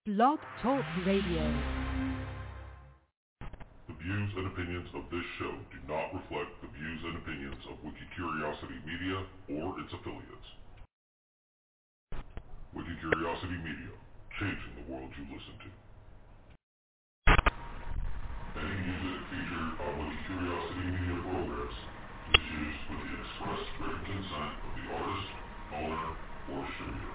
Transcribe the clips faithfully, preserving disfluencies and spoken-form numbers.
Blog Talk Radio. The views and opinions of this show do not reflect the views and opinions of Wikicuriosity Media or its affiliates. Wikicuriosity Media, changing the world you listen to. Any music featured on Wikicuriosity Media programs is used with the express written consent of the artist, owner, or distributor.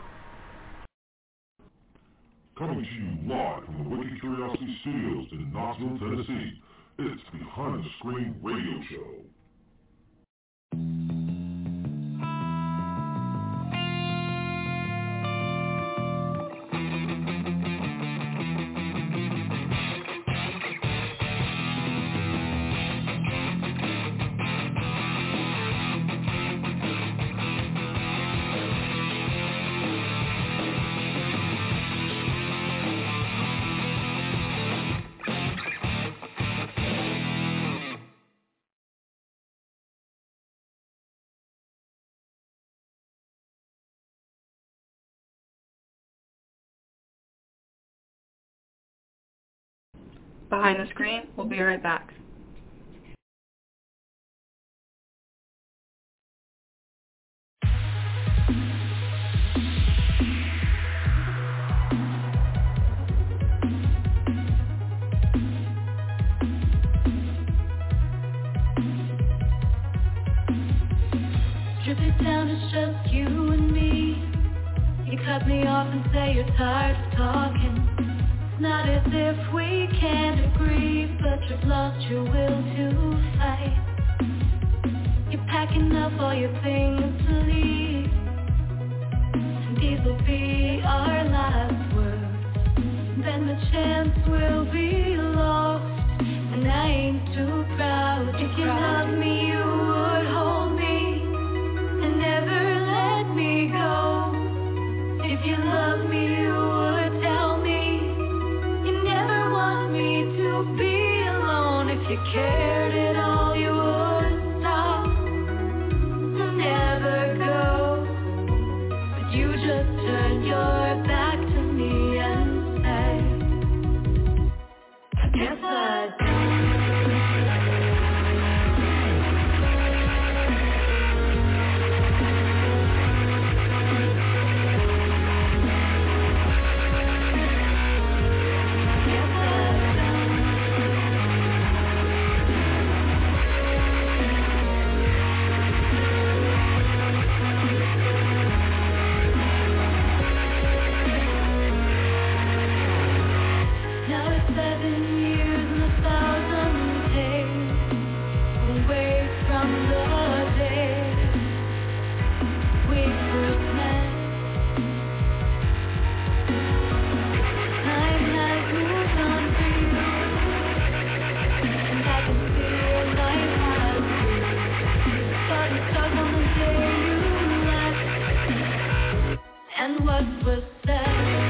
Coming to you live from the Wikicuriosity Studios in Knoxville, Tennessee, it's Behind the Screen Radio Show. Behind the Screen, we'll be right back. Strip it down, it's just you and me. You cut me off and say you're tired of talking. It's not as if we can't agree, but you've lost your will to fight. You're packing up all your things to leave, and these will be our last words. Then the chance will be lost, and I ain't too proud. If you love me, you would hold me and never let me go. If you love me, you would tell me to be alone. If you cared at all, you would stop and never go. But you just turned your back to me and said, I guess I don't. And what was said?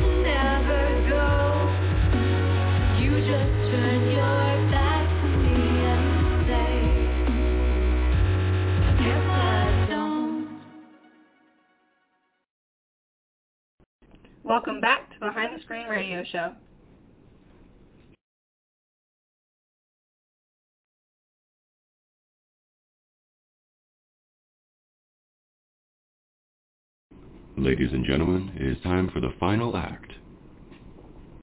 Turn your back to me. Welcome back to Behind the Screen Radio Show. Ladies and gentlemen, it is time for the final act